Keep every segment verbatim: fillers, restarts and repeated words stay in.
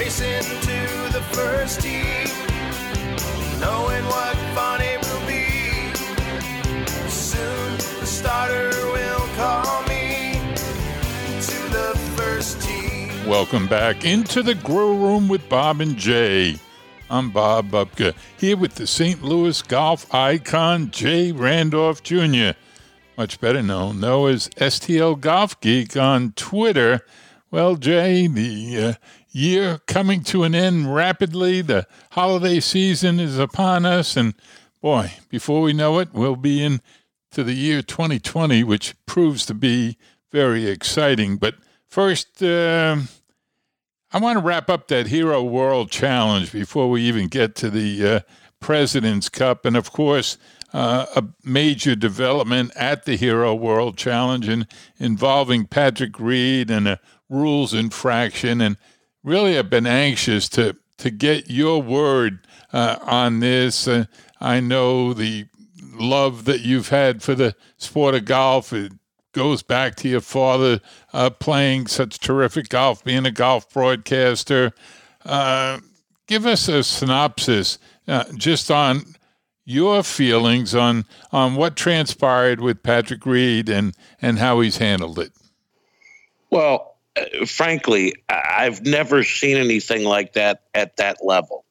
racing to the first tee, knowing what fun it will be. Soon the starter will call me to the first tee. Welcome back into the Grow Room with Bob and Jay. I'm Bob Bubka, here with the Saint Louis golf icon, Jay Randolph Junior, much better known, though, as S T L Golf Geek on Twitter. Well, Jay, the uh, year coming to an end rapidly. The holiday season is upon us, and boy, before we know it, we'll be into the year twenty twenty, which proves to be very exciting. But first, uh, I want to wrap up that Hero World Challenge before we even get to the uh, President's Cup. And, of course, uh, a major development at the Hero World Challenge in, involving Patrick Reed and a rules infraction. And really I've been anxious to, to get your word uh, on this. Uh, I know the love that you've had for the sport of golf. It goes back to your father uh, playing such terrific golf, being a golf broadcaster. Uh, give us a synopsis uh, just on your feelings on on what transpired with Patrick Reed and, and how he's handled it. Well, uh, frankly, I've never seen anything like that at that level.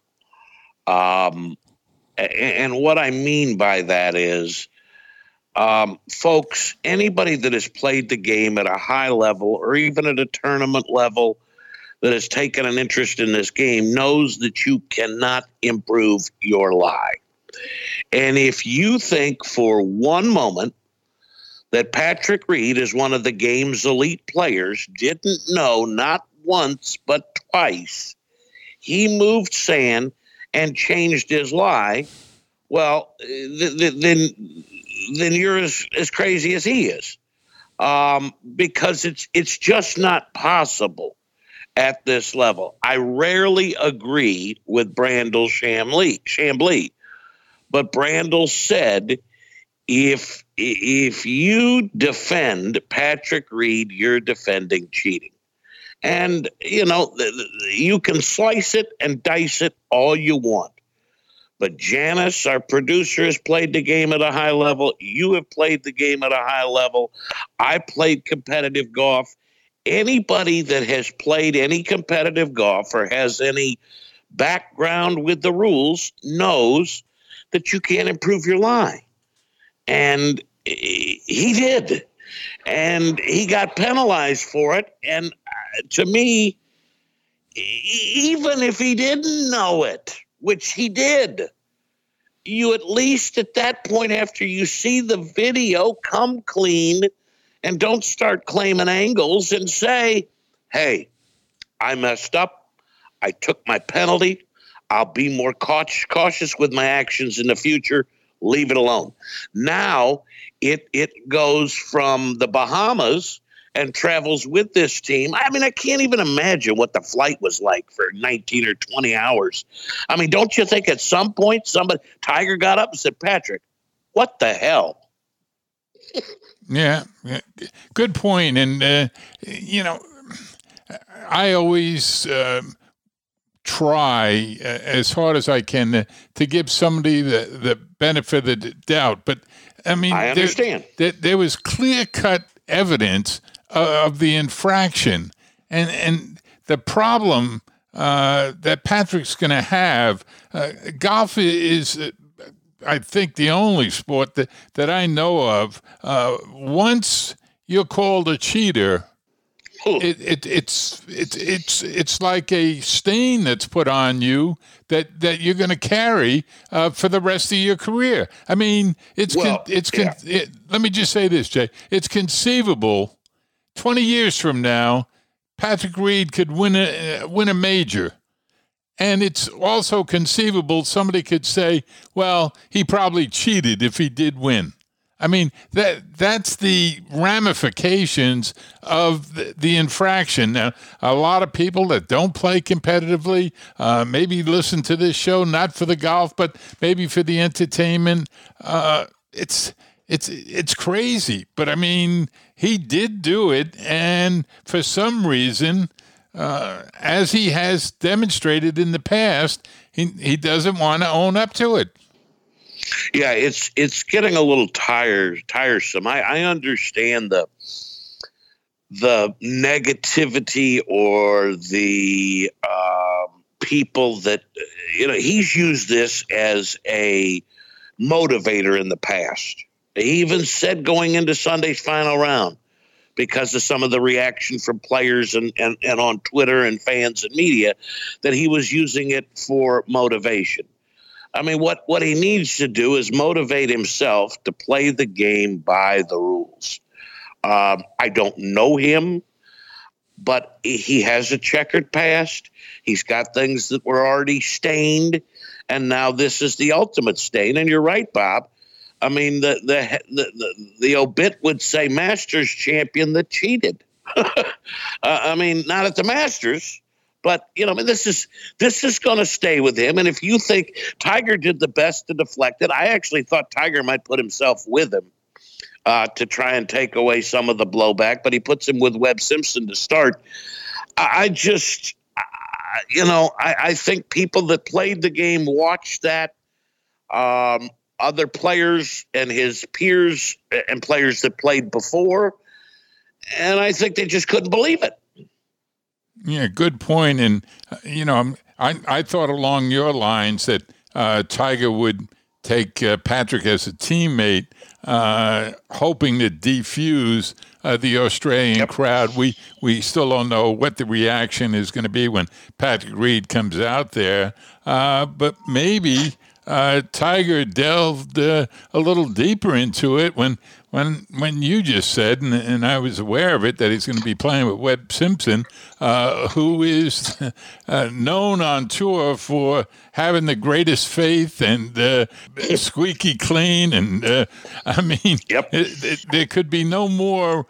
Um, and, and what I mean by that is, Um, folks, anybody that has played the game at a high level or even at a tournament level that has taken an interest in this game knows that you cannot improve your lie. And if you think for one moment that Patrick Reed is one of the game's elite players, didn't know not once but twice he moved sand and changed his lie, well, th- th- then then you're as, as crazy as he is, um, because it's it's just not possible at this level. I rarely agree with Brandel Chamblee, Chamblee, but Brandel said, if if you defend Patrick Reed, you're defending cheating. And, you know, you can slice it and dice it all you want. But Janice, our producer, has played the game at a high level. You have played the game at a high level. I played competitive golf. Anybody that has played any competitive golf or has any background with the rules knows that you can't improve your lie. And he did. And he got penalized for it. And to me, even if he didn't know it, which he did, you at least at that point, after you see the video, come clean and don't start claiming angles and say, hey, I messed up. I took my penalty. I'll be more cautious with my actions in the future. Leave it alone. Now it it goes from the Bahamas and travels with this team. I mean, I can't even imagine what the flight was like for nineteen or twenty hours. I mean, don't you think at some point somebody, Tiger got up and said, Patrick, what the hell? Yeah, good point. And, uh, you know, I always uh, try uh, as hard as I can to, to give somebody the, the benefit of the doubt. But, I mean, I understand. There, there, there was clear-cut evidence of the infraction, and and the problem uh, that Patrick's going to have. Uh, golf is, uh, I think, the only sport that, that I know of. Uh, once you're called a cheater, it, it it's it's it's it's like a stain that's put on you that, that you're going to carry uh, for the rest of your career. I mean, it's well, con- it's con- yeah. it, let me just say this, Jay. It's conceivable twenty years from now, Patrick Reed could win a uh, win a major, and it's also conceivable somebody could say, "Well, he probably cheated if he did win." I mean, that that's the ramifications of the, the infraction. Now, a lot of people that don't play competitively, uh, maybe listen to this show not for the golf, but maybe for the entertainment. Uh, it's it's it's crazy, but I mean, he did do it, and for some reason, uh, as he has demonstrated in the past, he he doesn't want to own up to it. Yeah, it's it's getting a little tired, tiresome. I, I understand the the negativity or the uh, people that, you know, he's used this as a motivator in the past. He even said going into Sunday's final round, because of some of the reaction from players and, and, and on Twitter and fans and media, that he was using it for motivation. I mean, what, what he needs to do is motivate himself to play the game by the rules. Um, I don't know him, but he has a checkered past. He's got things that were already stained, and now this is the ultimate stain. And you're right, Bob. I mean, the the the, the, the obit would say Masters champion that cheated. uh, I mean, not at the Masters. But, you know, I mean, this is this is going to stay with him. And if you think Tiger did the best to deflect it, I actually thought Tiger might put himself with him uh, to try and take away some of the blowback. But he puts him with Webb Simpson to start. I, I just, uh, you know, I, I think people that played the game watched that. Um, other players and his peers and players that played before. And I think they just couldn't believe it. Yeah, good point. And, uh, you know, I, I thought along your lines that uh, Tiger would take uh, Patrick as a teammate, uh, hoping to defuse uh, the Australian yep. crowd. We we still don't know what the reaction is going to be when Patrick Reed comes out there. Uh, but maybe uh, Tiger delved uh, a little deeper into it when When when you just said, and, and I was aware of it, that he's going to be playing with Webb Simpson, uh, who is uh, known on tour for having the greatest faith and uh, squeaky clean. And, uh, I mean, yep. it, it, there could be no more,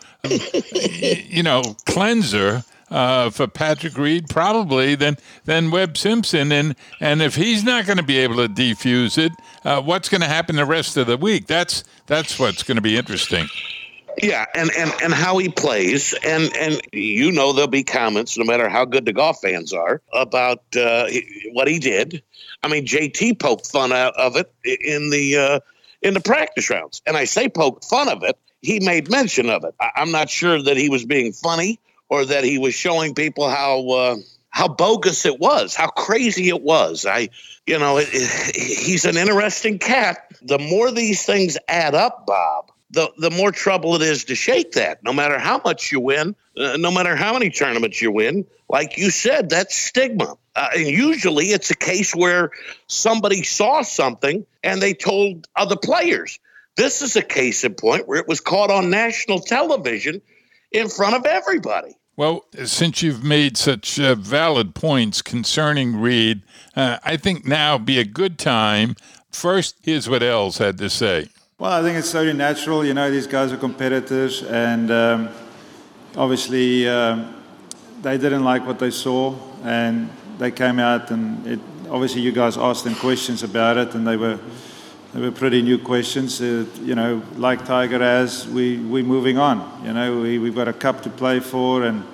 you know, cleanser Uh, for Patrick Reed, probably, than than Webb Simpson. And and if he's not going to be able to defuse it, uh, what's going to happen the rest of the week? That's that's what's going to be interesting. Yeah, and, and, and how he plays. And, and you know there'll be comments, no matter how good the golf fans are, about uh, what he did. I mean, J T poked fun out of it in the uh, in the practice rounds. And I say poked fun of it. He made mention of it. I, I'm not sure that he was being funny, or that he was showing people how uh, how bogus it was, how crazy it was. I, you know, it, it, he's an interesting cat. The more these things add up, Bob, the the more trouble it is to shake that. No matter how much you win, uh, no matter how many tournaments you win, like you said, that's stigma. Uh, and usually it's a case where somebody saw something and they told other players. This is a case in point where it was caught on national television in front of everybody. Well, since you've made such uh, valid points concerning Reed, uh, I think now be a good time. First, here's what Els had to say. Well, I think it's totally natural. You know, these guys are competitors, and um, obviously uh, they didn't like what they saw, and they came out, and it, obviously you guys asked them questions about it, and they were They were pretty new questions. Uh, you know, like Tiger has, we, we're moving on. You know, we, we've got a cup to play for, and,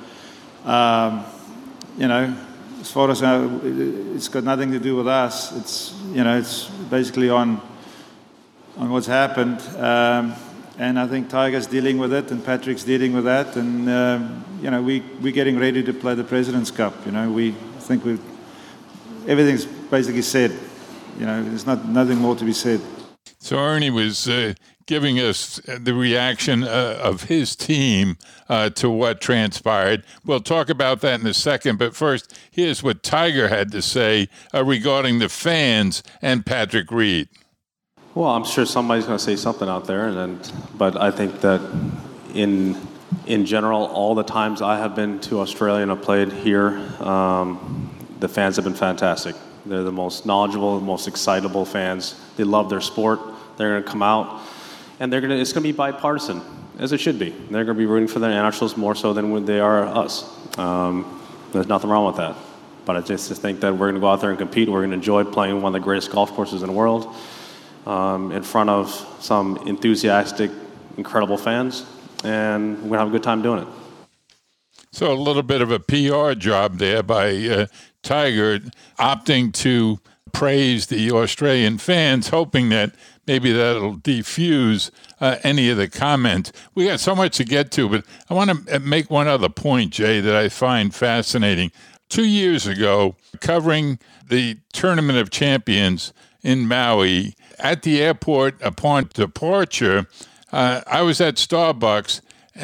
um, you know, as far as our, it's got nothing to do with us. It's, you know, it's basically on on what's happened. Um, and I think Tiger's dealing with it, and Patrick's dealing with that. And, um, you know, we, we're getting ready to play the President's Cup. You know, we think we everything's basically said. You know, there's not nothing more to be said. So Ernie was uh, giving us the reaction uh, of his team uh, to what transpired. We'll talk about that in a second. But first, here's what Tiger had to say uh, regarding the fans and Patrick Reed. Well, I'm sure somebody's going to say something out there, and then, but I think that in in general, all the times I have been to Australia and I've played here, um, the fans have been fantastic. They're the most knowledgeable, the most excitable fans. They love their sport. They're going to come out, and they're going to. It's going to be bipartisan, as it should be. They're going to be rooting for their nationals more so than when they are us. Um, there's nothing wrong with that. But I just think that we're going to go out there and compete. We're going to enjoy playing one of the greatest golf courses in the world um, in front of some enthusiastic, incredible fans, and we're going to have a good time doing it. So a little bit of a P R job there by uh, Tiger, opting to praise the Australian fans, hoping that maybe that'll defuse uh, any of the comments. We got so much to get to, but I want to make one other point, Jay, that I find fascinating. Two years ago, covering the Tournament of Champions in Maui, at the airport upon departure, uh, I was at Starbucks,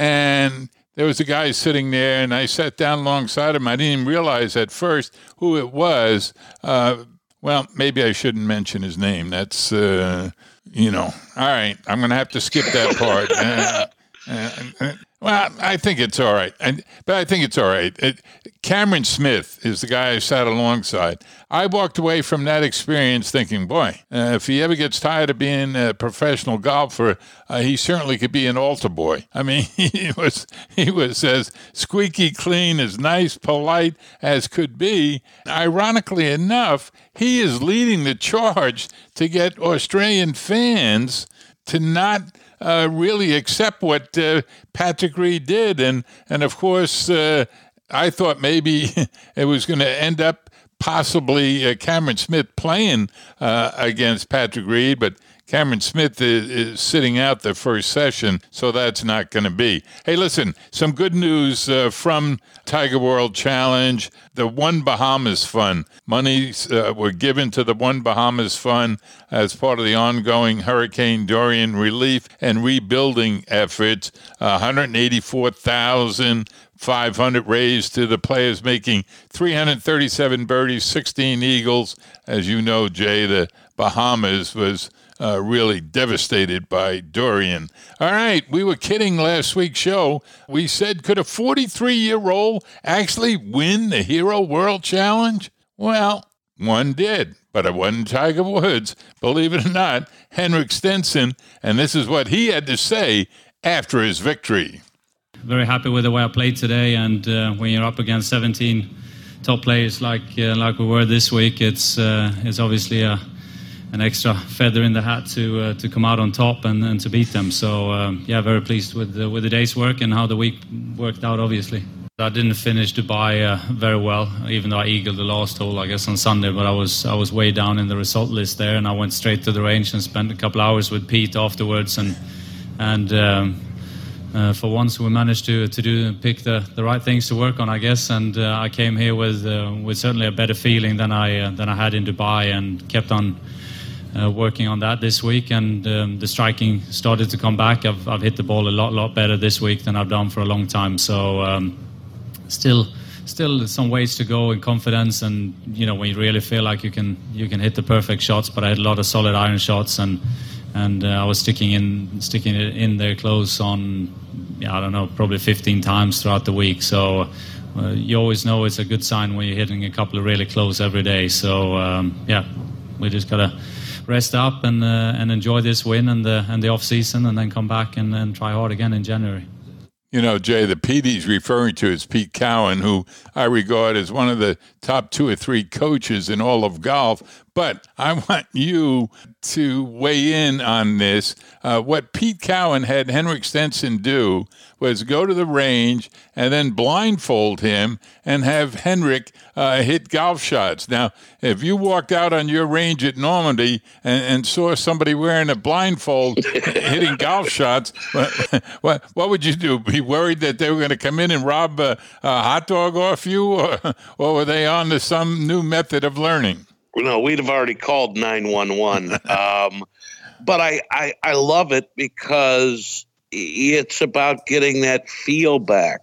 and there was a guy sitting there, and I sat down alongside him. I didn't even realize at first who it was. Uh, well, maybe I shouldn't mention his name. That's, uh, you know, all right, I'm going to have to skip that part. uh, uh, uh, well, I think it's all right. And, but I think it's all right. It, Cameron Smith is the guy I sat alongside. I walked away from that experience thinking, boy, uh, if he ever gets tired of being a professional golfer, uh, he certainly could be an altar boy. I mean, he was he was as squeaky clean, as nice, polite as could be. Ironically enough, he is leading the charge to get Australian fans to not uh, really accept what uh, Patrick Reed did. And, and of course, uh, I thought maybe it was going to end up possibly uh, Cameron Smith playing uh, against Patrick Reed, but Cameron Smith is, is sitting out the first session, so that's not going to be. Hey, listen, some good news uh, from Tiger World Challenge. The One Bahamas Fund. Monies uh, were given to the One Bahamas Fund as part of the ongoing Hurricane Dorian relief and rebuilding efforts. one hundred eighty-four thousand five hundred raised to the players, making three hundred thirty-seven birdies, sixteen eagles. As you know, Jay, the Bahamas was Uh, really devastated by Dorian. All right, we were kidding last week's show. We said, could a forty-three-year-old actually win the Hero World Challenge? Well, one did, but it wasn't Tiger Woods. Believe it or not, Henrik Stenson, and this is what he had to say after his victory. Very happy with the way I played today, and uh, when you're up against seventeen top players like uh, like we were this week, it's uh, it's obviously a an extra feather in the hat to uh, to come out on top and, and to beat them. So um, yeah, very pleased with the, with the day's work and how the week worked out. Obviously, I didn't finish Dubai uh, very well, even though I eagled the last hole, I guess, on Sunday. But I was I was way down in the result list there, and I went straight to the range and spent a couple hours with Pete afterwards. And and um, uh, for once, we managed to to do pick the, the right things to work on, I guess. And uh, I came here with uh, with certainly a better feeling than I uh, than I had in Dubai, and kept on Uh, working on that this week, and um, the striking started to come back. I've, I've hit the ball a lot, lot better this week than I've done for a long time. So um, still, still some ways to go in confidence, and you know when you really feel like you can you can hit the perfect shots. But I had a lot of solid iron shots, and and uh, I was sticking in sticking it in there close on, yeah, I don't know, probably fifteen times throughout the week. So uh, you always know it's a good sign when you're hitting a couple of really close every day. So um, yeah, we just gotta rest up and uh, and enjoy this win and the and the off season, and then come back and, and try hard again in January. You know, Jay, the Pete he's referring to is Pete Cowan, who I regard as one of the top two or three coaches in all of golf. But I want you to weigh in on this. Uh, what Pete Cowan had Henrik Stenson do was go to the range and then blindfold him and have Henrik uh, hit golf shots. Now, if you walked out on your range at Normandy and, and saw somebody wearing a blindfold hitting golf shots, what, what, what would you do? Be worried that they were going to come in and rob a, a hot dog off you, or, or were they on to some new method of learning? No, we'd have already called nine one one. Um, but I, I, I love it because it's about getting that feel back.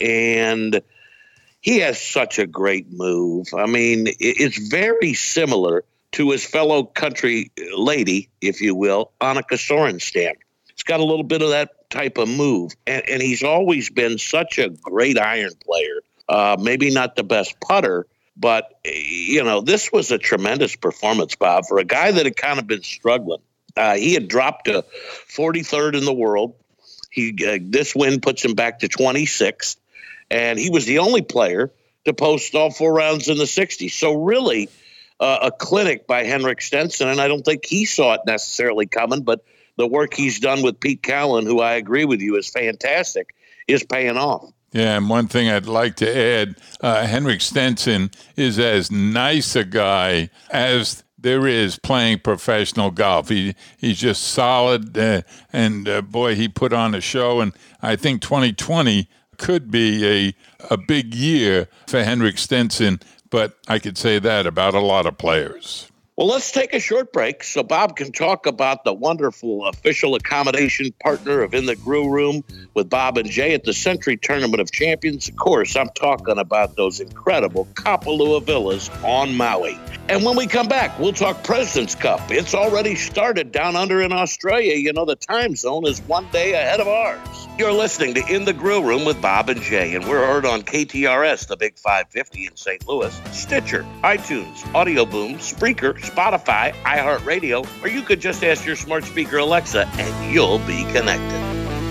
And he has such a great move. I mean, it's very similar to his fellow country lady, if you will, Annika Sorenstam. It's got a little bit of that type of move. And, and he's always been such a great iron player. Uh, maybe not the best putter, but, you know, this was a tremendous performance, Bob, for a guy that had kind of been struggling. Uh, he had dropped to forty-third in the world. He uh, this win puts him back to twenty-sixth, and he was the only player to post all four rounds in the sixties. So really uh, a clinic by Henrik Stenson, and I don't think he saw it necessarily coming, but the work he's done with Pete Cowan, who I agree with you is fantastic, is paying off. Yeah, and one thing I'd like to add, uh, Henrik Stenson is as nice a guy as there is playing professional golf. He He's just solid, uh, and uh, boy, he put on a show, and I think twenty twenty could be a, a big year for Henrik Stenson, but I could say that about a lot of players. Well, let's take a short break so Bob can talk about the wonderful official accommodation partner of In the Grill Room with Bob and Jay at the Century Tournament of Champions. Of course, I'm talking about those incredible Kapalua villas on Maui. And when we come back, we'll talk President's Cup. It's already started down under in Australia. You know, the time zone is one day ahead of ours. You're listening to In the Grill Room with Bob and Jay, and we're heard on K T R S, the Big five fifty in Saint Louis, Stitcher, iTunes, Audio Boom, Spreaker, Spotify, iHeartRadio, or you could just ask your smart speaker Alexa, and you'll be connected.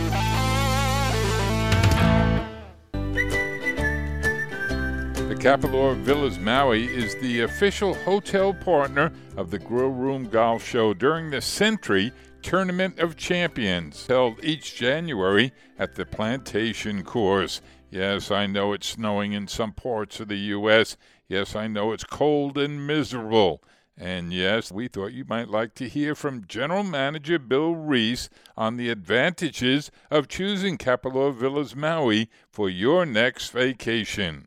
The Kapalua Villas Maui is the official hotel partner of the Grill Room Golf Show during the Century Tournament of Champions, held each January at the Plantation Course. Yes, I know it's snowing in some parts of the U S Yes, I know it's cold and miserable. And yes, we thought you might like to hear from General Manager Bill Reese on the advantages of choosing Kapalua Villas Maui for your next vacation.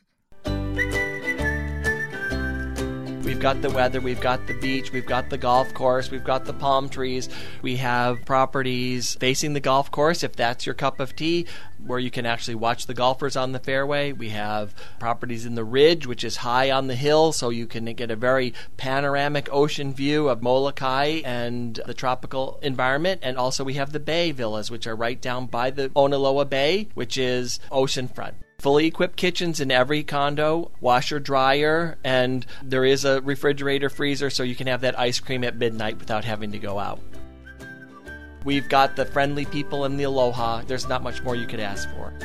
We've got the weather, we've got the beach, we've got the golf course, we've got the palm trees. We have properties facing the golf course, if that's your cup of tea, where you can actually watch the golfers on the fairway. We have properties in the ridge, which is high on the hill, so you can get a very panoramic ocean view of Molokai and the tropical environment. And also we have the bay villas, which are right down by the Onaloa Bay, which is oceanfront. Fully equipped kitchens in every condo, washer, dryer, and there is a refrigerator freezer so you can have that ice cream at midnight without having to go out. We've got the friendly people and the aloha. There's not much more you could ask for.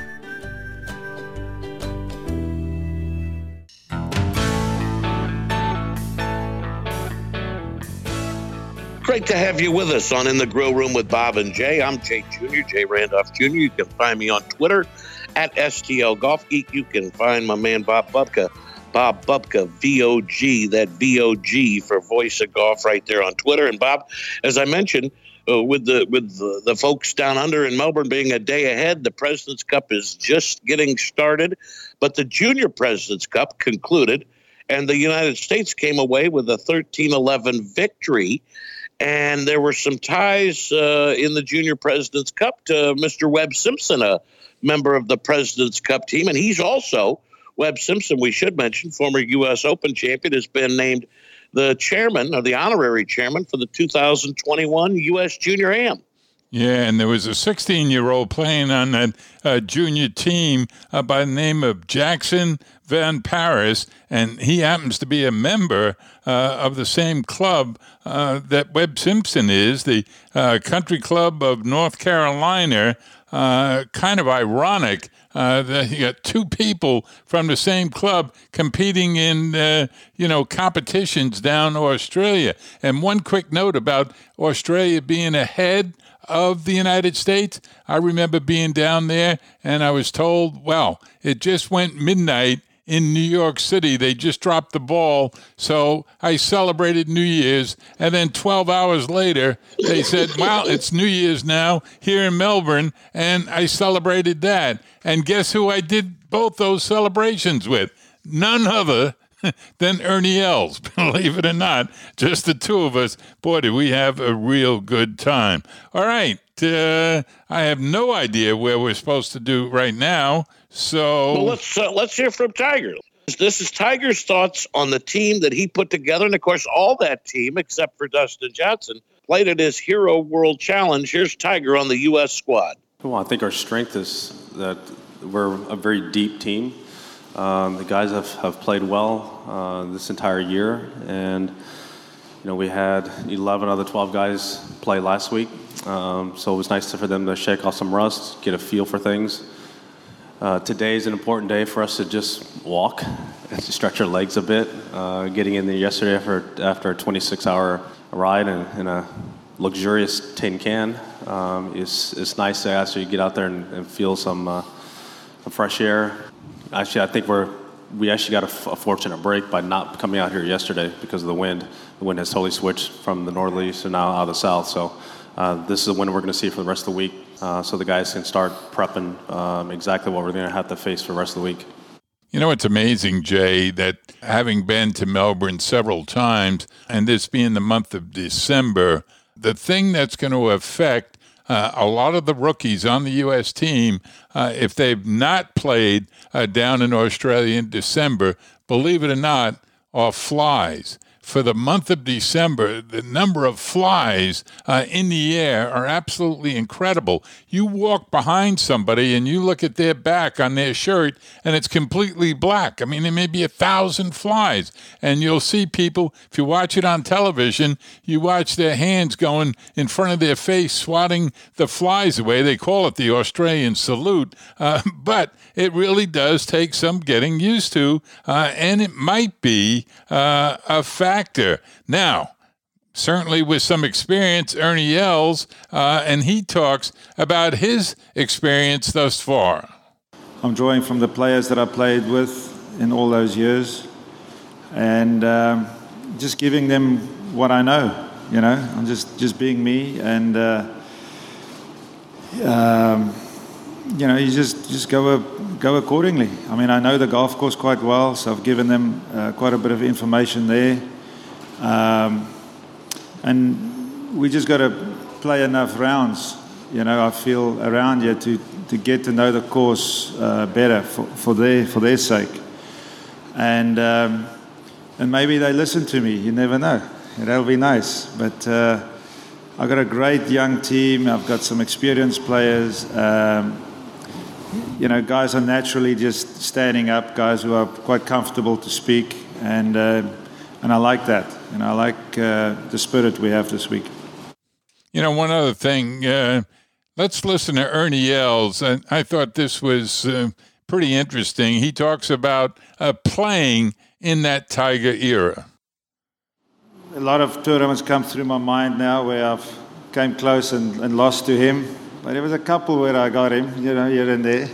Great to have you with us on In the Grill Room with Bob and Jay. I'm Jay Junior, Jay Randolph Junior You can find me on Twitter at S T L Golf Geek. You can find my man Bob Bubka, Bob Bubka, V O G, that V O G for Voice of Golf right there on Twitter. And Bob, as I mentioned, uh, with the with the, the folks down under in Melbourne being a day ahead, the President's Cup is just getting started. But the Junior President's Cup concluded, and the United States came away with a thirteen eleven victory. And there were some ties uh, in the Junior President's Cup to Mister Webb Simpson, a member of the President's Cup team. And he's also, Webb Simpson, we should mention, former U S Open champion, has been named the chairman, or the honorary chairman, for the two thousand twenty-one U S Junior Am. Yeah, and there was a sixteen-year-old playing on that uh, junior team uh, by the name of Jackson Van Paris, and he happens to be a member uh, of the same club uh, that Webb Simpson is, the uh, Country Club of North Carolina. Uh, kind of ironic uh, that you got two people from the same club competing in, uh, you know, competitions down Australia. And one quick note about Australia being ahead of the United States. I remember being down there and I was told, well, it just went midnight in New York City. They just dropped the ball. So I celebrated New Year's. And then twelve hours later, they said, well, it's New Year's now here in Melbourne. And I celebrated that. And guess who I did both those celebrations with? None other than Ernie Els, believe it or not. Just the two of us. Boy, did we have a real good time. All right. Uh, I have no idea where we're supposed to do right now. So well, let's uh, let's hear from Tiger. This is Tiger's thoughts on the team that he put together. And, of course, all that team, except for Dustin Johnson, played at his Hero World Challenge. Here's Tiger on the U S squad. Well, I think our strength is that we're a very deep team. Um, the guys have, have played well uh, this entire year. And, you know, we had eleven of the twelve guys play last week. Um, so it was nice for them to shake off some rust, get a feel for things. Uh, today is an important day for us to just walk and to stretch our legs a bit. Uh, getting in there yesterday after, after a twenty-six hour ride in, in a luxurious tin can um, is, is nice to actually get out there and, and feel some, uh, of fresh air. Actually, I think we're we actually got a, f- a fortunate break by not coming out here yesterday because of the wind. The wind has totally switched from the northeast to now out of the south. So uh, this is the wind we're going to see for the rest of the week. Uh, so the guys can start prepping um, exactly what we're going to have to face for the rest of the week. You know, it's amazing, Jay, that having been to Melbourne several times, and this being the month of December, the thing that's going to affect uh, a lot of the rookies on the U S team, uh, if they've not played uh, down in Australia in December, believe it or not, are flies. For the month of December, the number of flies uh, in the air are absolutely incredible. You walk behind somebody and you look at their back on their shirt and it's completely black. I mean, there may be a thousand flies. And you'll see people, if you watch it on television, you watch their hands going in front of their face, swatting the flies away. They call it the Australian salute. Uh, but it really does take some getting used to. Uh, and it might be uh, a fact. Factor. Now, certainly with some experience, Ernie Els, uh, and he talks about his experience thus far. I'm drawing from the players that I played with in all those years and um, just giving them what I know, you know. I'm just, just being me and, uh, um, you know, you just, just go a, go accordingly. I mean, I know the golf course quite well, so I've given them uh, quite a bit of information there. Um, and we just got to play enough rounds, you know, I feel, around here to, to get to know the course uh, better for, for their for their sake. And um, and maybe they listen to me. You never know. That'll be nice. But uh, I've got a great young team. I've got some experienced players. Um, you know, guys are naturally just standing up. Guys who are quite comfortable to speak, and uh, and I like that. And I like uh, the spirit we have this week. You know, one other thing, uh, let's listen to Ernie Els. And I thought this was uh, pretty interesting. He talks about uh, playing in that Tiger era. A lot of tournaments come through my mind now where I've came close and, and lost to him. But there was a couple where I got him, you know, here and there.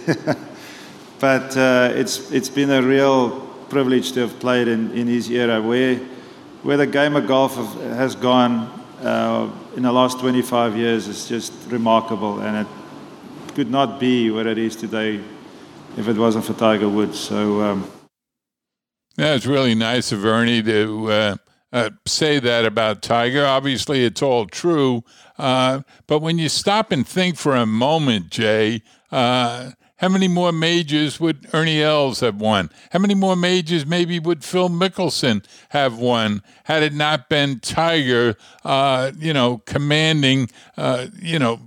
But uh, it's it's been a real privilege to have played in, in his era where where the game of golf has gone uh, in the last twenty-five years is just remarkable, and it could not be what it is today if it wasn't for Tiger Woods. So um, yeah, it's really nice of Ernie to uh, uh, say that about Tiger. Obviously, it's all true, uh, but when you stop and think for a moment, Jay, uh, how many more majors would Ernie Els have won? How many more majors maybe would Phil Mickelson have won had it not been Tiger, uh, you know, commanding, uh, you know,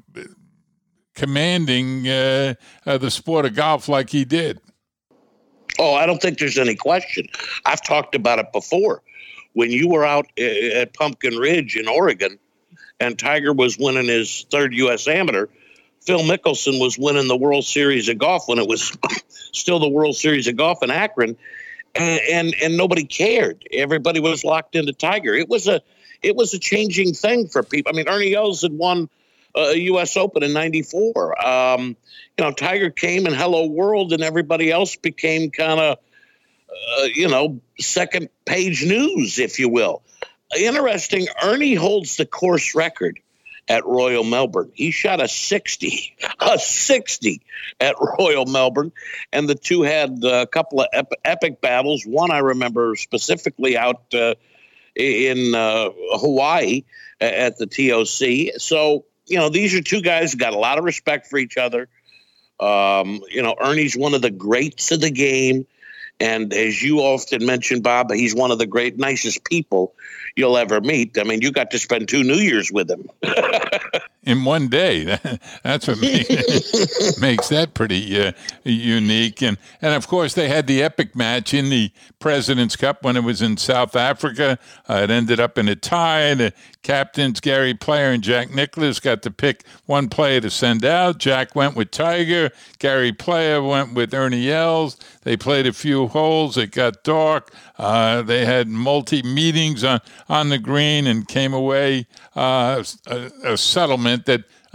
commanding uh, uh, the sport of golf like he did? Oh, I don't think there's any question. I've talked about it before. When you were out at Pumpkin Ridge in Oregon and Tiger was winning his third U S Amateur, Phil Mickelson was winning the World Series of Golf when it was still the World Series of Golf in Akron, and, and and nobody cared. Everybody was locked into Tiger. It was a it was a changing thing for people. I mean, Ernie Els had won a U S Open in ninety-four. Um, you know, Tiger came and Hello World, and everybody else became kind of, uh, you know, second page news, if you will. Interesting, Ernie holds the course record at Royal Melbourne. He shot a sixty, a sixty at Royal Melbourne, and the two had a couple of ep- epic battles. One I remember specifically out uh, in uh, Hawaii at the T O C. So, you know, these are two guys who got a lot of respect for each other. Um, you know, Ernie's one of the greats of the game. And as you often mention, Bob, he's one of the great, nicest people you'll ever meet. I mean, you got to spend two New Years with him. In one day. That's what makes, makes that pretty uh, unique. And, and, of course, they had the epic match in the President's Cup when it was in South Africa. Uh, it ended up in a tie. The captains, Gary Player and Jack Nicklaus, got to pick one player to send out. Jack went with Tiger. Gary Player went with Ernie Els. They played a few holes. It got dark. Uh, they had multi-meetings on, on the green and came away uh, a, a settlement that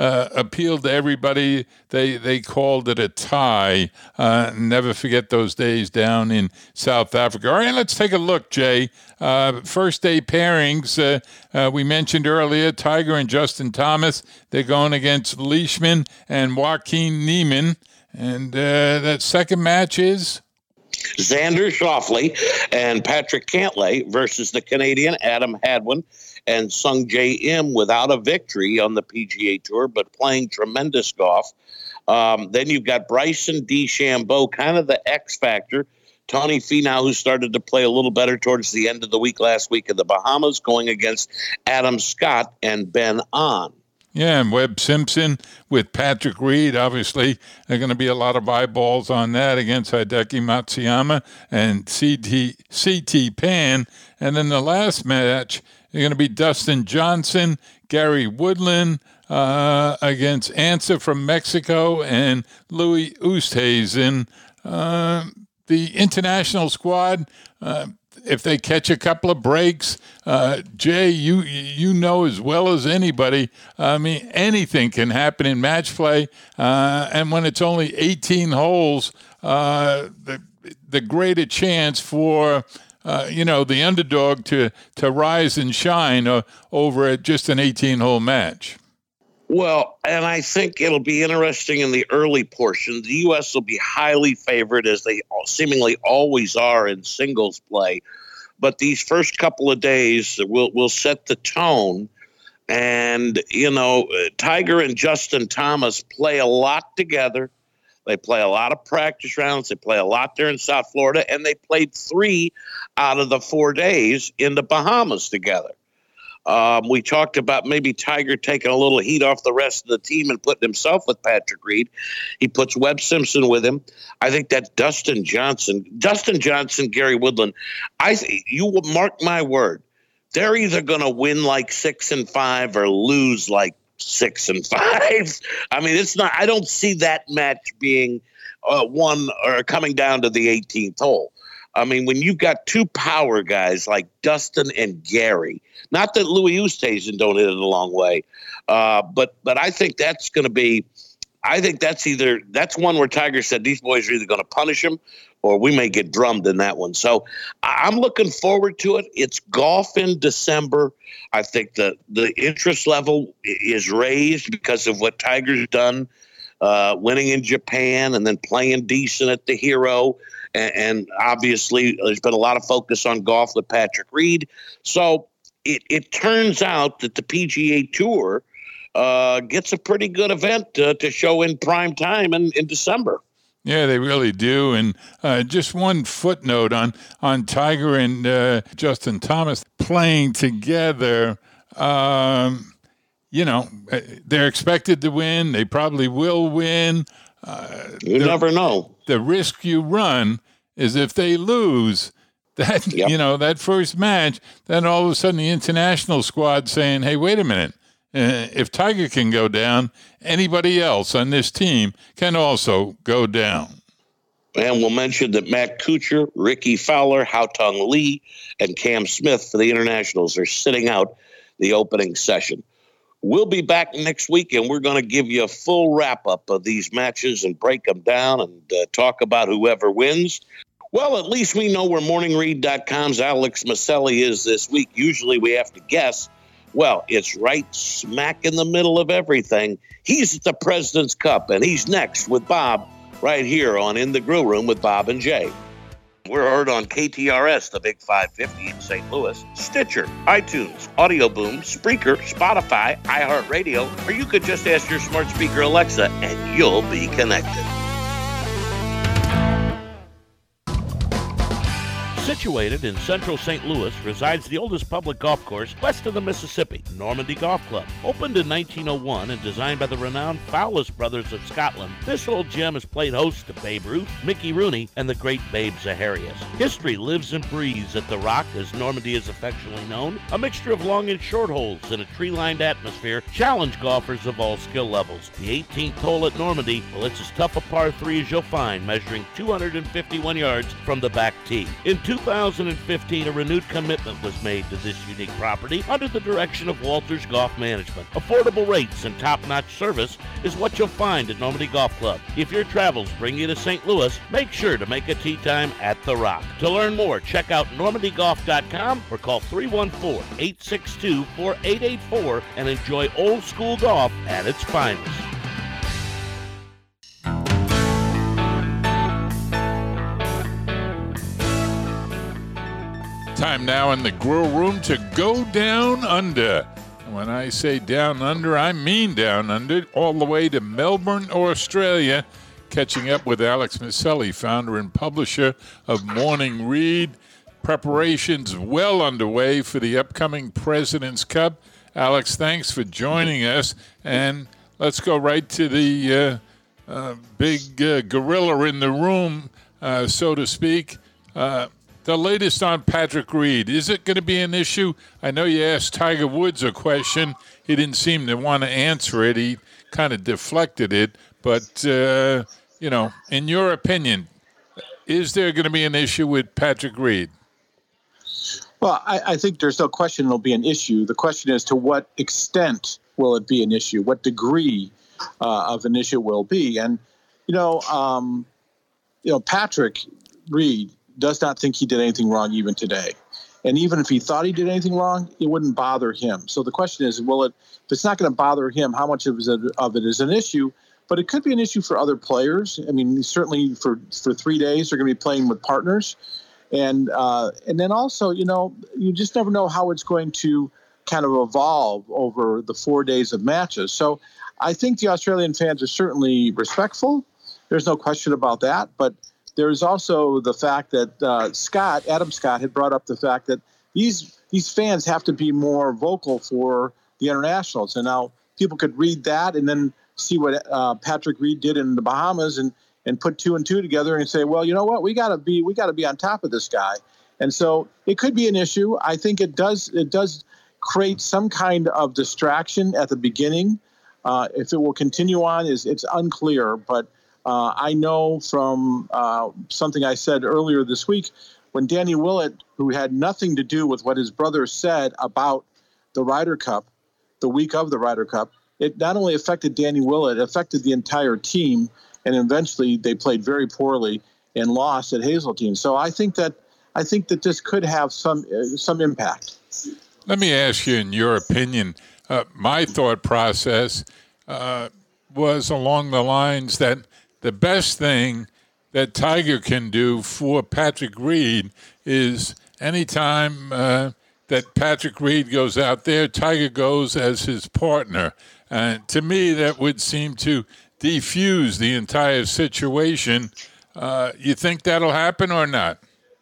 uh, appealed to everybody. They they called it a tie. Uh, never forget those days down in South Africa. All right, let's take a look, Jay. Uh, first day pairings, uh, uh, we mentioned earlier, Tiger and Justin Thomas. They're going against Leishman and Joaquin Niemann. And uh, that second match is? Xander Schauffele and Patrick Cantlay versus the Canadian Adam Hadwin and Sung Jae Im without a victory on the P G A Tour, but playing tremendous golf. Um, then you've got Bryson DeChambeau, kind of the X factor. Tony Finau, who started to play a little better towards the end of the week last week in the Bahamas, going against Adam Scott and Ben An. Yeah, and Webb Simpson with Patrick Reed. Obviously, there are going to be a lot of eyeballs on that against Hideki Matsuyama and C T C T Pan. And then the last match, they're going to be Dustin Johnson, Gary Woodland uh, against Ancer from Mexico and Louis Oosthuizen. Uh, the international squad, uh, if they catch a couple of breaks, uh, Jay, you you know as well as anybody, I mean, anything can happen in match play. Uh, and when it's only eighteen holes, uh, the, the greater chance for, uh, you know, the underdog to, to rise and shine uh, over at just an eighteen-hole match. Well, and I think it'll be interesting in the early portion. The U S will be highly favored, as they seemingly always are in singles play. But these first couple of days will will set the tone. And, you know, Tiger and Justin Thomas play a lot together. They play a lot of practice rounds. They play a lot there in South Florida. And they played three out of the four days in the Bahamas together. Um, we talked about maybe Tiger taking a little heat off the rest of the team and putting himself with Patrick Reed. He puts Webb Simpson with him. I think that Dustin Johnson, Dustin Johnson, Gary Woodland, I you will mark my word, they're either going to win like six and five or lose like six and five. I mean, it's not. I don't see that match being uh, one or coming down to the eighteenth hole. I mean, when you've got two power guys like Dustin and Gary, not that Louis Oosthuizen don't hit it a long way, uh, but but I think that's going to be, I think that's either, that's one where Tiger said these boys are either going to punish him or we may get drummed in that one. So I'm looking forward to it. It's golf in December. I think the, the interest level is raised because of what Tiger's done, uh, winning in Japan and then playing decent at the Hero. And obviously, there's been a lot of focus on golf with Patrick Reed. So it, it turns out that the P G A Tour uh, gets a pretty good event uh, to show in prime time in, in December. Yeah, they really do. And uh, just one footnote on, on Tiger and uh, Justin Thomas playing together. Um, you know, they're expected to win. They probably will win. Uh, you the, never know. The risk you run is if they lose that, yep. you know, that first match, then all of a sudden the international squad saying, hey, wait a minute. Uh, if Tiger can go down, anybody else on this team can also go down. And we'll mention that Matt Kuchar, Ricky Fowler, Haotong Lee, and Cam Smith for the internationals are sitting out the opening session. We'll be back next week, and we're going to give you a full wrap-up of these matches and break them down and uh, talk about whoever wins. Well, at least we know where morning read dot com's Alex Maselli is this week. Usually we have to guess. Well, it's right smack in the middle of everything. He's at the President's Cup, and he's next with Bob right here on In the Grill Room with Bob and Jay. We're heard on K T R S, the Big five fifty in Saint Louis, Stitcher, iTunes, Audio Boom, Spreaker, Spotify, iHeartRadio, or you could just ask your smart speaker Alexa and you'll be connected. Situated in central Saint Louis resides the oldest public golf course west of the Mississippi, Normandy Golf Club. Opened in nineteen oh one and designed by the renowned Fowlis brothers of Scotland, this old gem has played host to Babe Ruth, Mickey Rooney, and the great Babe Zaharias. History lives and breathes at The Rock, as Normandy is affectionately known. A mixture of long and short holes in a tree-lined atmosphere challenge golfers of all skill levels. The eighteenth hole at Normandy, well, it's as tough a par three as you'll find, measuring two hundred fifty-one yards from the back tee. In two thousand thousand fifteen, a renewed commitment was made to this unique property under the direction of Walters Golf Management. Affordable rates and top-notch service is what you'll find at Normandy Golf Club. If your travels bring you to Saint Louis, make sure to make a tee time at The Rock. To learn more, check out normandy golf dot com or call three one four, eight six two, four eight eight four and enjoy old school golf at its finest. Time now in the grill room to go down under. When I say down under, I mean down under, all the way to Melbourne, Australia, catching up with Alex Maselli, founder and publisher of Morning Read. Preparations well underway for the upcoming President's Cup. Alex, thanks for joining us, and let's go right to the uh, uh, big uh, gorilla in the room, uh, so to speak. Uh, The latest on Patrick Reed. Is it going to be an issue? I know you asked Tiger Woods a question. He didn't seem to want to answer it. He kind of deflected it. But, uh, you know, in your opinion, is there going to be an issue with Patrick Reed? Well, I, I think there's no question it'll be an issue. The question is, to what extent will it be an issue? What degree uh, of an issue will be? And, you know, um, you know, Patrick Reed does not think he did anything wrong even today. And even if he thought he did anything wrong, it wouldn't bother him. So the question is, will it, if it's not going to bother him, how much of it is an issue? But it could be an issue for other players. I mean, certainly for, for three days, they're going to be playing with partners. And, uh, and then also, you know, you just never know how it's going to kind of evolve over the four days of matches. So I think the Australian fans are certainly respectful. There's no question about that. But there's also the fact that uh, Scott, Adam Scott, had brought up the fact that these these fans have to be more vocal for the internationals. And now people could read that and then see what uh, Patrick Reed did in the Bahamas and, and put two and two together and say, well, you know what, we got to be we got to be on top of this guy. And so it could be an issue. I think it does it does create some kind of distraction at the beginning. Uh, if it will continue on, is it's unclear, but. Uh, I know from uh, something I said earlier this week, when Danny Willett, who had nothing to do with what his brother said about the Ryder Cup, the week of the Ryder Cup, it not only affected Danny Willett, it affected the entire team, and eventually they played very poorly and lost at Hazeltine. So I think that I think that this could have some uh, some impact. Let me ask you, in your opinion, uh, my thought process uh, was along the lines that the best thing that Tiger can do for Patrick Reed is anytime uh, that Patrick Reed goes out there, Tiger goes as his partner. And to me, that would seem to defuse the entire situation. Uh, you think that'll happen or not?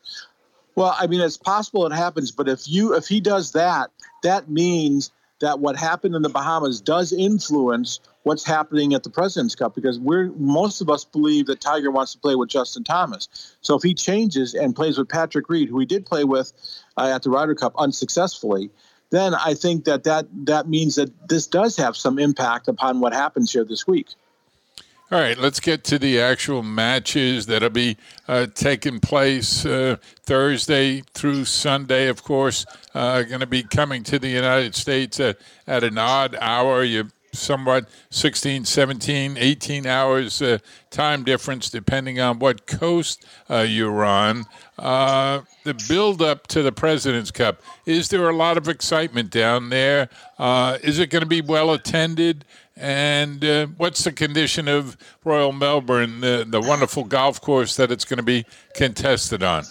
Well, I mean, it's possible it happens, but if you if he does that, that means that what happened in the Bahamas does influence what's happening at the President's Cup, because we're most of us believe that Tiger wants to play with Justin Thomas. So if he changes and plays with Patrick Reed, who he did play with uh, at the Ryder Cup unsuccessfully, then I think that, that that means that this does have some impact upon what happens here this week. All right, let's get to the actual matches that'll be uh, taking place uh, Thursday through Sunday, of course, uh, going to be coming to the United States at, at an odd hour. You somewhat sixteen, seventeen, eighteen hours uh, time difference, depending on what coast uh, you're on. Uh, the build-up to the President's Cup, is there a lot of excitement down there? Uh, is it going to be well-attended? And uh, what's the condition of Royal Melbourne, the, the wonderful golf course that it's going to be contested on?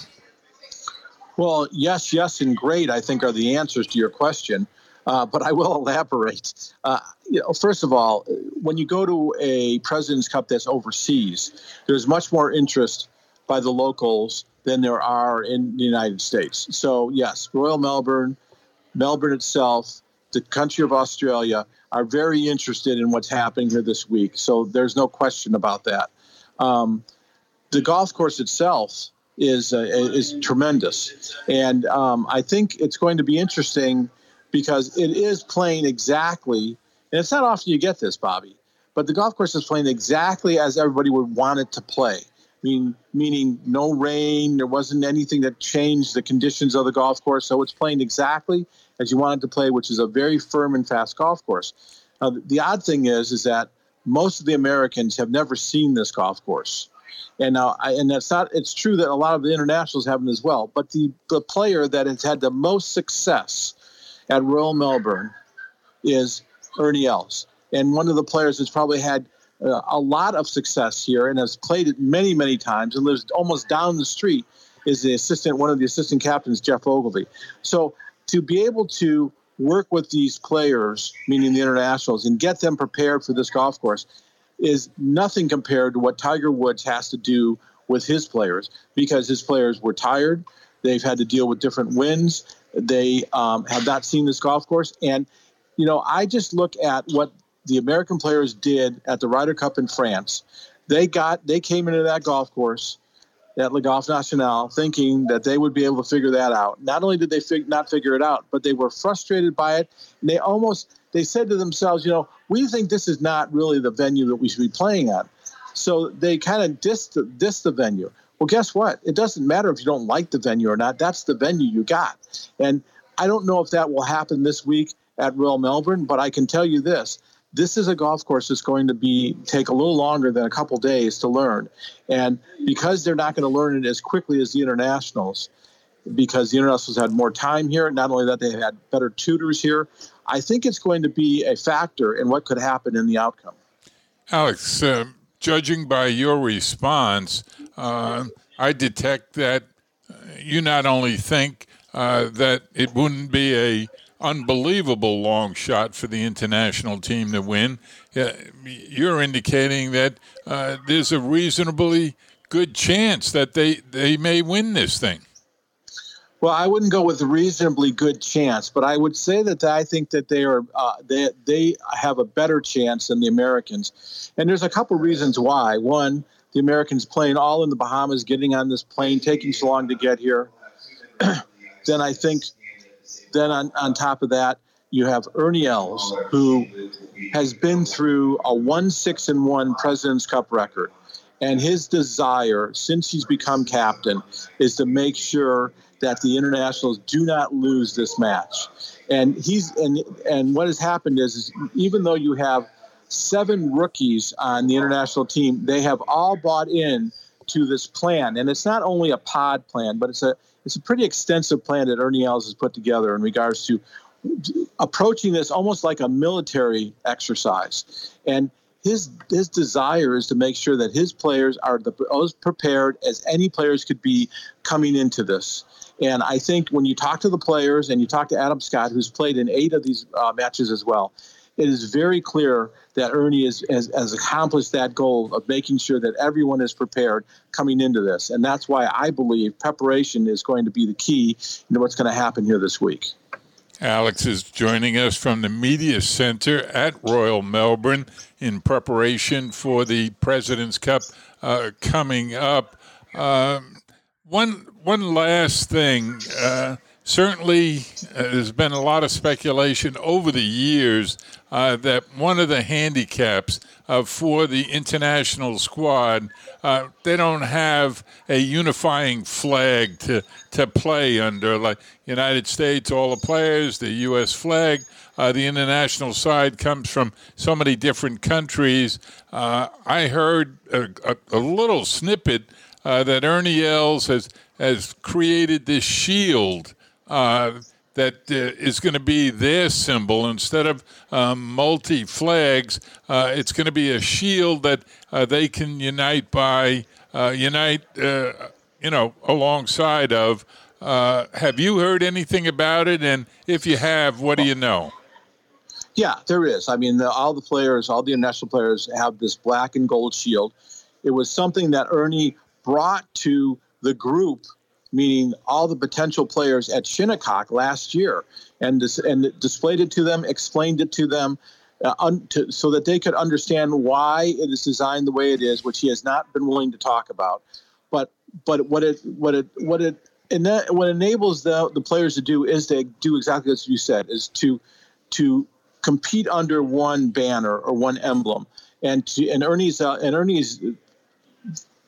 Well, yes, yes, and great, I think, are the answers to your question. Uh, but I will elaborate. Uh, you know, first of all, when you go to a President's Cup that's overseas, there's much more interest by the locals than there are in the United States. So, yes, Royal Melbourne, Melbourne itself, the country of Australia, are very interested in what's happening here this week. So there's no question about that. Um, the golf course itself is uh, is tremendous. And um, I think it's going to be interesting because it is playing exactly, and it's not often you get this, Bobby, but the golf course is playing exactly as everybody would want it to play. mean, meaning no rain. There wasn't anything that changed the conditions of the golf course. So it's playing exactly as you want it to play, which is a very firm and fast golf course. Now, the odd thing is, is that most of the Americans have never seen this golf course. And now, I, and that's not, it's true that a lot of the internationals haven't as well, but the, the player that has had the most success at Royal Melbourne is Ernie Els. And one of the players that's probably had uh, a lot of success here and has played it many, many times and lives almost down the street is the assistant, one of the assistant captains, Jeff Ogilvy. So to be able to work with these players, meaning the internationals, and get them prepared for this golf course is nothing compared to what Tiger Woods has to do with his players, because his players were tired. They've had to deal with different winds. They um, have not seen this golf course. And, you know, I just look at what the American players did at the Ryder Cup in France. They got, they came into that golf course at Le Golf National thinking that they would be able to figure that out. Not only did they fig- not figure it out, but they were frustrated by it. And they almost, they said to themselves, you know, we think this is not really the venue that we should be playing at. So they kind of dissed the, dissed the venue. Well, guess what? It doesn't matter if you don't like the venue or not. That's the venue you got. And I don't know if that will happen this week at Royal Melbourne, but I can tell you this. This is a golf course that's going to be take a little longer than a couple days to learn. And because they're not going to learn it as quickly as the internationals, because the internationals had more time here, not only that, they had better tutors here, I think it's going to be a factor in what could happen in the outcome. Alex, uh, judging by your response, uh, I detect that you not only think uh, that it wouldn't be a unbelievable long shot for the international team to win, uh, you're indicating that uh, there's a reasonably good chance that they, they may win this thing. Well, I wouldn't go with a reasonably good chance, but I would say that I think that they are uh, they they have a better chance than the Americans, and there's a couple reasons why. One, the Americans playing all in the Bahamas, getting on this plane, taking so long to get here. Then I think, then on, on top of that, you have Ernie Els, who has been through a one six and one President's Cup record, and his desire since he's become captain is to make sure that the internationals do not lose this match. And he's and and what has happened is, is even though you have seven rookies on the international team, they have all bought in to this plan. And it's not only a pod plan, but it's a it's a pretty extensive plan that Ernie Els has put together in regards to approaching this almost like a military exercise. And his his desire is to make sure that his players are the, as prepared as any players could be coming into this. And I think when you talk to the players and you talk to Adam Scott, who's played in eight of these uh, matches as well, it is very clear that Ernie is, has, has accomplished that goal of making sure that everyone is prepared coming into this. And that's why I believe preparation is going to be the key to what's going to happen here this week. Alex is joining us from the Media Center at Royal Melbourne in preparation for the President's Cup uh, coming up. Um, one one last thing. Uh, certainly, uh, there's been a lot of speculation over the years uh, that one of the handicaps uh, for the international squad, uh, they don't have a unifying flag to to play under. Like United States, all the players, the U S flag. Uh, the international side comes from so many different countries. Uh, I heard a, a, a little snippet uh, that Ernie Els has has created this shield uh, that uh, is going to be their symbol instead of um, multi flags. Uh, it's going to be a shield that uh, they can unite by uh, unite, uh, you know, alongside of. Uh, have you heard anything about it? And if you have, what do you know? Yeah, there is. I mean, the, all the players, all the international players have this black and gold shield. It was something that Ernie brought to the group, meaning all the potential players at Shinnecock last year, and dis- and displayed it to them, explained it to them, uh, un- to, so that they could understand why it is designed the way it is, which he has not been willing to talk about. But but what it what it what it and that what enables the the players to do is to do exactly as you said, is to to compete under one banner or one emblem, and to and Ernie's uh, and Ernie's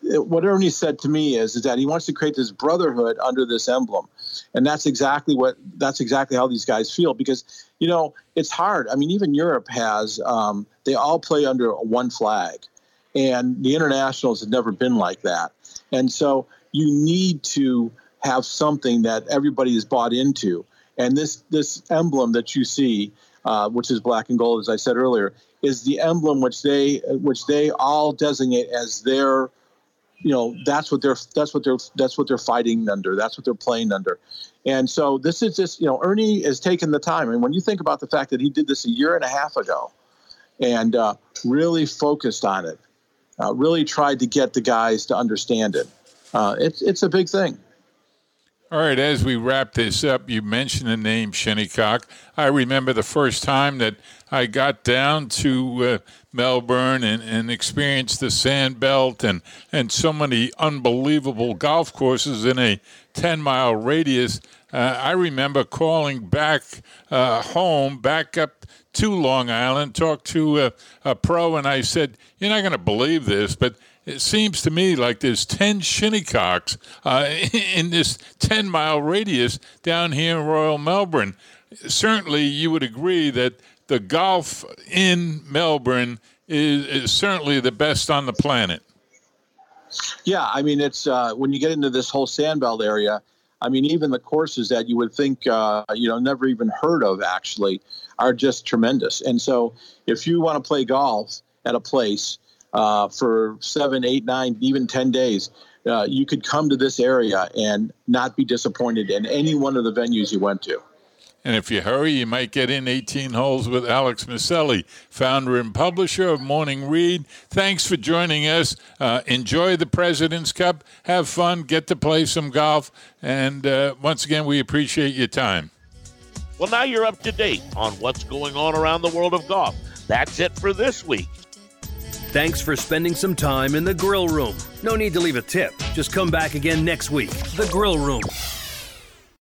what Ernie said to me is, is that he wants to create this brotherhood under this emblem. And that's exactly what, that's exactly how these guys feel, because, you know, it's hard. I mean, even Europe has, um, they all play under one flag, and the internationals have never been like that. And so you need to have something that everybody is bought into. And this, this emblem that you see, uh, which is black and gold, as I said earlier, is the emblem which they, which they all designate as their, you know, that's what they're, that's what they're, that's what they're fighting under. That's what they're playing under. And so this is just, you know, Ernie has taken the time. And when you think about the fact that he did this a year and a half ago and uh, really focused on it, uh, really tried to get the guys to understand it. Uh, it's, it's a big thing. All right, as we wrap this up, you mentioned the name Shinnecock. I remember the first time that I got down to uh, Melbourne and, and experienced the Sand Belt and, and so many unbelievable golf courses in a ten-mile radius. Uh, I remember calling back uh, home, back up to Long Island, talked to a, a pro, and I said, you're not going to believe this, but it seems to me like there's ten Shinnecocks uh, in this ten-mile radius down here in Royal Melbourne. Certainly, you would agree that the golf in Melbourne is, is certainly the best on the planet. Yeah, I mean, it's uh, when you get into this whole Sandbelt area, I mean, even the courses that you would think, uh, you know, never even heard of actually are just tremendous. And so if you want to play golf at a place uh, for seven, eight, nine, even ten days, uh, you could come to this area and not be disappointed in any one of the venues you went to. And if you hurry, you might get in eighteen holes with Alex Maselli, founder and publisher of Morning Read. Thanks for joining us. Uh, enjoy the President's Cup. Have fun. Get to play some golf. And uh, once again, we appreciate your time. Well, now you're up to date on what's going on around the world of golf. That's it for this week. Thanks for spending some time in the Grill Room. No need to leave a tip. Just come back again next week. The Grill Room.